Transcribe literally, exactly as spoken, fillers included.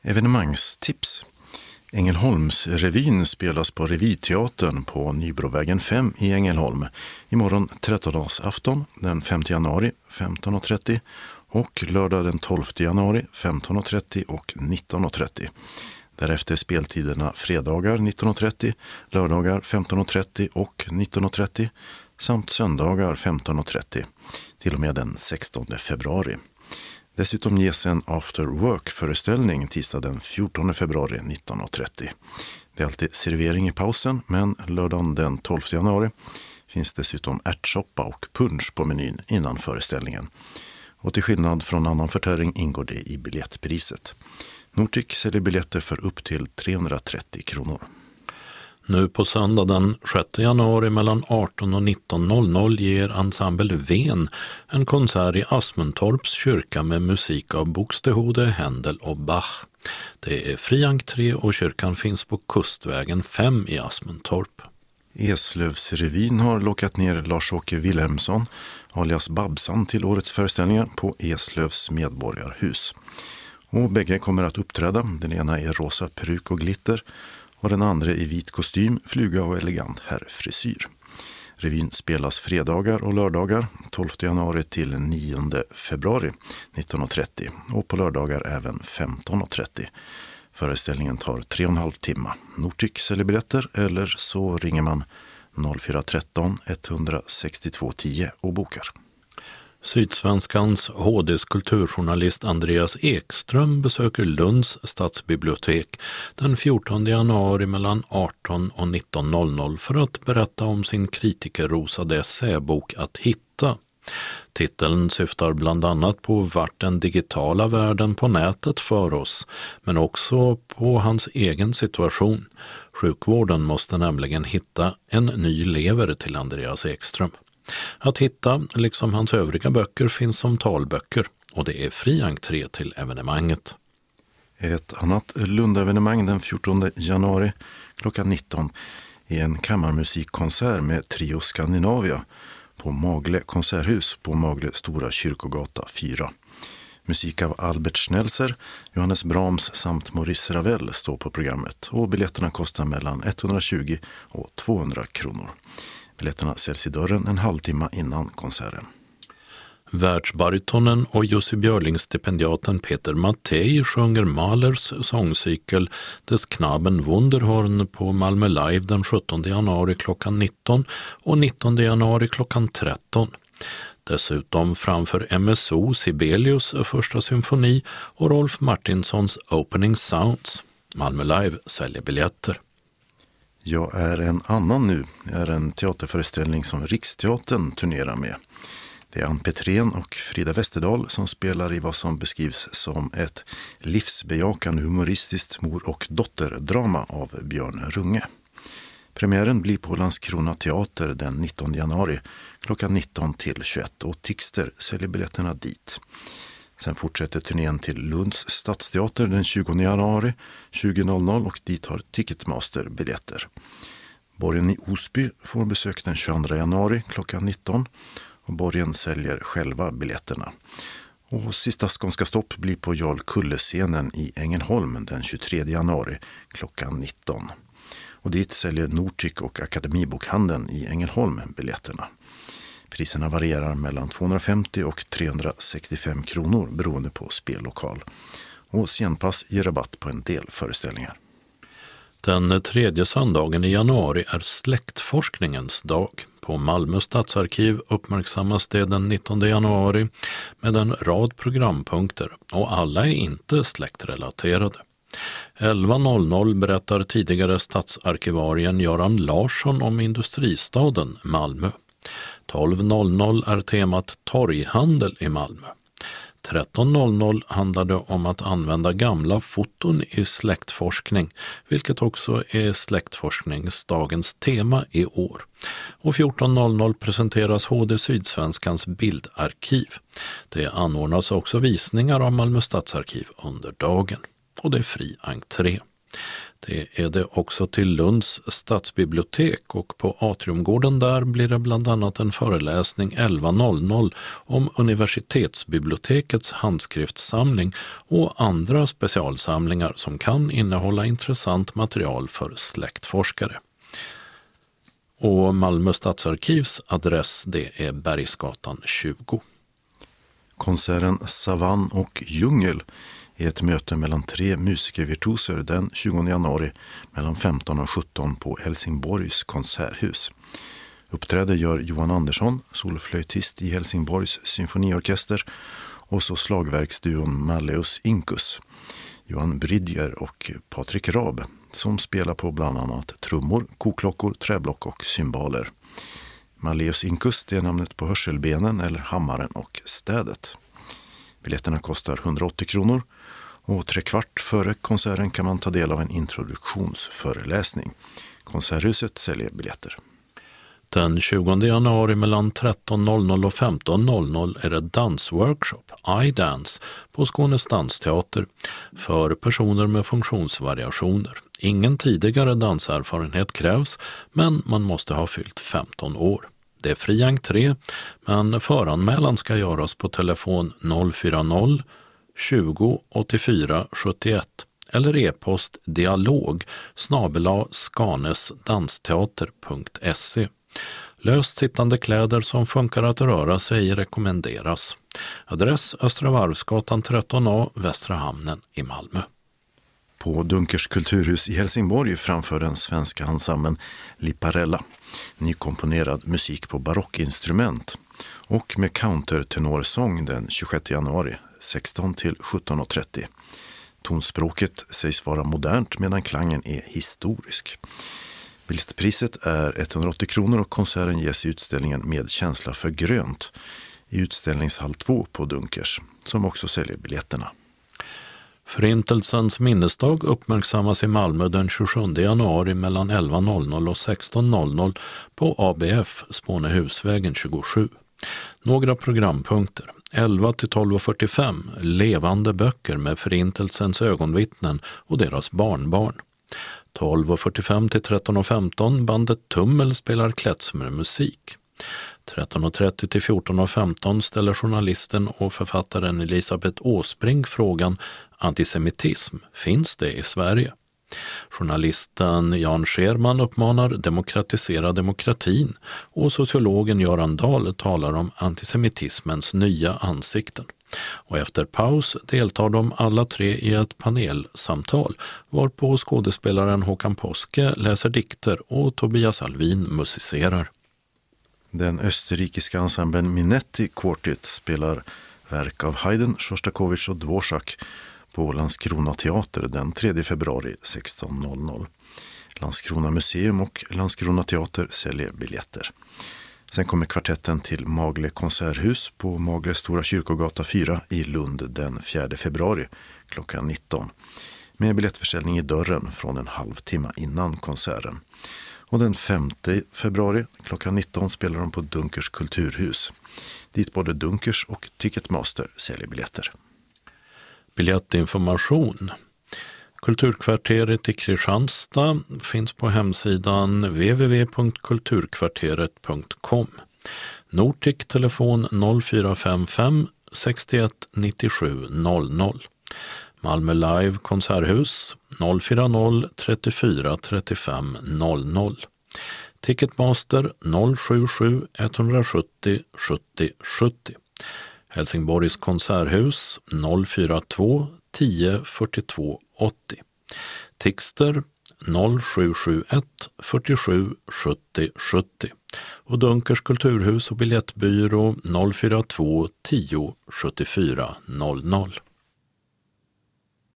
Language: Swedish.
Evenemangstips. Ängelholmsrevyn spelas på Revyteatern på Nybrovägen fem i Ängelholm. Imorgon trettondagsafton den femte januari femton och trettio och lördag den tolfte januari femton och trettio och nitton och trettio. Därefter speltiderna fredagar nitton och trettio, lördagar femton och trettio och nitton och trettio samt söndagar femton och trettio till och med den sextonde februari. Dessutom ges en after work-föreställning tisdag den fjortonde februari nitton och trettio. Det är alltid servering i pausen, men lördagen den tolfte januari finns dessutom ärtsoppa och punsch på menyn innan föreställningen. Och till skillnad från annan förtäring ingår det i biljettpriset. Nordic säljer biljetter för upp till trehundratrettio kronor. Nu på söndag den sjätte januari mellan arton och nitton noll noll ger ensemble Ven en konsert i Asmuntorps kyrka med musik av Buxtehude, Händel och Bach. Det är fri entré och kyrkan finns på Kustvägen fem i Asmuntorp. Eslövsrevyn har lockat ner Lars-Åke Wilhelmsson alias Babsan till årets föreställningar på Eslövs medborgarhus. Och bägge kommer att uppträda. Den ena är rosa peruk och glitter och den andra i vit kostym, fluga och elegant herrfrisyr. Revyn spelas fredagar och lördagar tolfte januari till nionde februari nitton och trettio och på lördagar även femton och trettio. Föreställningen tar tre och en halv timme. Nordic säljer biljetter eller så ringer man noll fyra ett tre ett sex två ett noll och bokar. Sydsvenskans H D:s kulturjournalist Andreas Ekström besöker Lunds stadsbibliotek den fjortonde januari mellan arton och nitton noll noll för att berätta om sin kritikerrosade essäbok Att hitta. Titeln syftar bland annat på vart den digitala världen på nätet för oss, men också på hans egen situation. Sjukvården måste nämligen hitta en ny lever till Andreas Ekström. Att hitta, liksom hans övriga böcker, finns som talböcker och det är fri entré till evenemanget. Ett annat Lund-evenemang den fjortonde januari klockan nitton är en kammarmusikkonsert med Trio Skandinavia på Magle konserthus på Magle Stora Kyrkogata fyra. Musik av Albert Schnelzer, Johannes Brahms samt Maurice Ravel står på programmet och biljetterna kostar mellan etthundratjugo och tvåhundra kronor. Biljetterna säljs i dörren en halvtimme innan konserten. Världsbaritonen och Jussi Björling-stipendiaten Peter Mattei sjunger Mahlers sångcykel Des Knaben Wunderhorn på Malmö Live den sjuttonde januari klockan nitton och nittonde januari klockan tretton. Dessutom framför M S O Sibelius första symfoni och Rolf Martinsons Opening Sounds. Malmö Live säljer biljetter. Jag är en annan nu är en teaterföreställning som Riksteatern turnerar med. Det är Ann Petrén och Frida Westerdahl som spelar i vad som beskrivs som ett livsbejakande humoristiskt mor- och dotterdrama av Björn Runge. Premiären blir på Landskrona teater den nittonde januari klockan nitton till tjugoett och Tixter säljer biljetterna dit. Sen fortsätter turnén till Lunds stadsteater den tjugonde januari tjugo noll noll och dit har Ticketmaster biljetter. Borgen i Osby får besök den tjugoandra januari klockan nitton och Borgen säljer själva biljetterna. Och sista skånska stopp blir på Jarl Kulle-scenen i Ängelholm den tjugotredje januari klockan nitton. Och dit säljer Nordic och Akademibokhandeln i Ängelholm biljetterna. Priserna varierar mellan tvåhundrafemtio och trehundrasextiofem kronor beroende på spellokal. Och scenpass ger rabatt på en del föreställningar. Den tredje söndagen i januari är släktforskningens dag. På Malmö stadsarkiv uppmärksammas det den nittonde januari med en rad programpunkter och alla är inte släktrelaterade. elva noll noll berättar tidigare stadsarkivarien Göran Larsson om industristaden Malmö. tolv noll noll är temat torghandel i Malmö. tretton noll noll handlar det om att använda gamla foton i släktforskning, vilket också är släktforskningsdagens tema i år. Och fjorton noll noll presenteras H D Sydsvenskans bildarkiv. Det anordnas också visningar av Malmö stadsarkiv under dagen. Och det är fri entré. Det är det också till Lunds stadsbibliotek, och på Atriumgården där blir det bland annat en föreläsning elva noll noll om universitetsbibliotekets handskriftssamling och andra specialsamlingar som kan innehålla intressant material för släktforskare. Och Malmö stadsarkivs adress, det är Bergsgatan tjugo. Konserten Savann och djungel är ett möte mellan tre musikervirtuoser den tjugonde januari mellan femton och sjutton på Helsingborgs konserthus. Uppträder gör Johan Andersson, solflöjtist i Helsingborgs symfoniorkester, och så slagverksduon Malleus Incus, Johan Bridger och Patrik Raab, som spelar på bland annat trummor, koklockor, träblock och cymbaler. Malleus Incus, det är namnet på hörselbenen eller hammaren och städet. Biljetterna kostar hundraåttio kronor, och tre kvart före konserten kan man ta del av en introduktionsföreläsning. Konserthuset säljer biljetter. Den tjugonde januari mellan tretton noll noll och femton noll noll är det dansworkshop, iDance, på Skånes dansteater för personer med funktionsvariationer. Ingen tidigare danserfarenhet krävs, men man måste ha fyllt femton år. Det är fri entré, men föranmälan ska göras på telefon noll fyra noll tjugo åttiofyra sjuttioett eller e-post dialog snabel-a skanesdansteater punkt se. Löst sittande kläder som funkar att röra sig rekommenderas. Adress Östra Varvsgatan tretton A, Västra Hamnen i Malmö. På Dunkers kulturhus i Helsingborg framför den svenska ensemblen Liparella nykomponerad musik på barockinstrument och med countertenorsång den tjugosjätte januari sexton till sjutton och trettio. Tonspråket sägs vara modernt medan klangen är historisk. Biljettpriset är etthundraåttio kronor och konserten ges i utställningen Med känsla för grönt i utställningshall två på Dunkers, som också säljer biljetterna. Förintelsens minnesdag uppmärksammas i Malmö den tjugosjunde januari mellan elva noll noll och sexton noll noll på A B F Spånehusvägen tjugosju. Några programpunkter. elva till tolv fyrtiofem levande böcker med förintelsens ögonvittnen och deras barnbarn. tolv fyrtiofem till tretton femton bandet Tummel spelar klezmermusik. tretton trettio till fjorton femton ställer journalisten och författaren Elisabeth Åsbrink frågan: antisemitism, finns det i Sverige? Journalisten Jan Scherman uppmanar demokratisera demokratin, och sociologen Göran Dahl talar om antisemitismens nya ansikten. Och efter paus deltar de alla tre i ett panelsamtal varpå skådespelaren Håkan Poske läser dikter och Tobias Alvin musicerar. Den österrikiska ensemblen Minetti Quartet spelar verk av Haydn, Sjostakovich och Dvorak på Landskrona teater den tredje februari sexton noll noll. Landskrona museum och Landskrona teater säljer biljetter. Sen kommer kvartetten till Magle konserthus på Magle Stora kyrkogata fyra i Lund den fjärde februari klockan nitton. Med biljettförsäljning i dörren från en halvtimme innan konserten. Och den femte februari klockan nitton spelar de på Dunkers kulturhus. Dit både Dunkers och Ticketmaster säljer biljetter. Biljettinformation. Kulturkvarteret i Kristianstad finns på hemsidan w w w punkt kulturkvarteret punkt com. Nortic telefon noll fyra fem fem sextioett nittiosju noll noll. Malmö Live konserthus noll fyra noll trettiofyra trettiofem noll noll. Ticketmaster noll sju sju ett sju noll sjuttio sjuttio. Helsingborgs konserthus noll fyra två tio fyrtiotvå åttio. Tixter noll sju sju ett fyrtiosju sjuttio sjuttio. Och Dunkers kulturhus och biljettbyrå noll fyra två tio sjuttiofyra noll noll.